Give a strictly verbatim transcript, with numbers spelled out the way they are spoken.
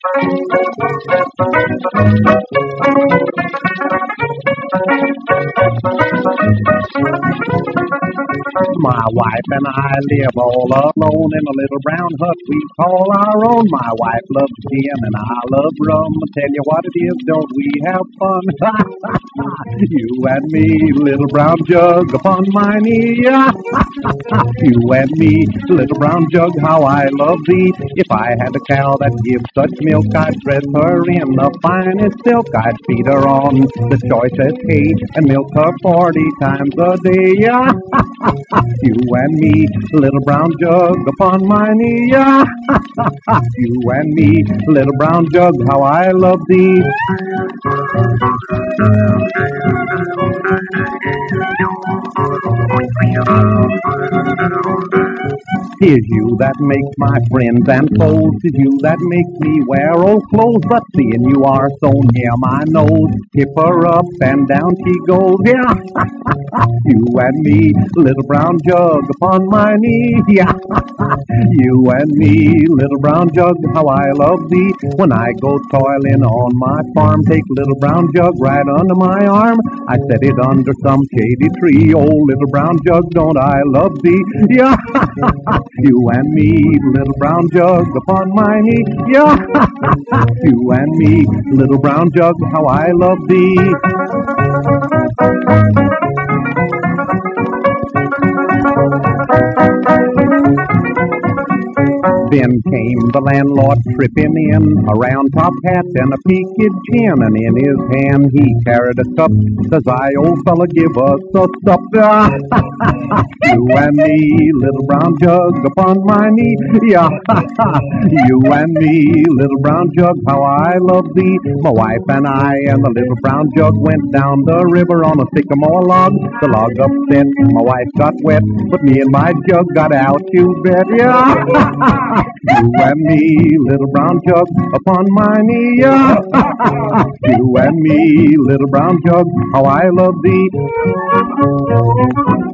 My wife and I live all alone in a little brown hut we call our own. My wife loves gin and I love rum. Tell you what it is, don't we have fun? You and me, little brown jug upon my knee. You and me, little brown jug, how I love thee. If I had a cow that gives such milk, I'd dress her in the finest silk. I'd feed her on the choicest hay and milk her forty times a day. You and me, little brown jug upon my knee. You and me, little brown jug, how I love thee. Tis you that makes my friends and foes, tis you that makes me wear old clothes. But seeing you are so near my nose, tip her up and down she goes. Yeah, you and me, little brown jug upon my knee. Yeah, you and me, little brown jug, how I love thee. When I go toiling on my farm, take little brown jug right under my arm. I set it under some shady tree. Oh, little brown jug, don't I love thee? Yeah, you and me, little brown jug upon my knee. Yeah, you and me, little brown jug, how I love thee. Then came the landlord tripping in, a round top hat and a peaked chin, and in his hand he carried a cup. Says I, old fella, give us a sup. You and me, little brown jug upon my knee. Yeah, you and me, little brown jug, how I love thee. My wife and I and the little brown jug went down the river on a sycamore log. The log upset, my wife got wet, but me and my jug got out, you bet. Yeah. You and me, little brown jug upon my knee. Yeah. You and me, little brown jug, how I love thee.